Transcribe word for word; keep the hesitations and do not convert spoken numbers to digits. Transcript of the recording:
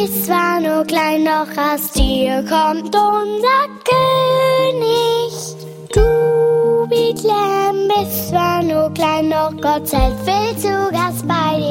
bist zwar nur klein, doch aus dir kommt unser König. Du, Bethlehem, bist zwar nur klein, doch Gott selbst will zu Gast bei dir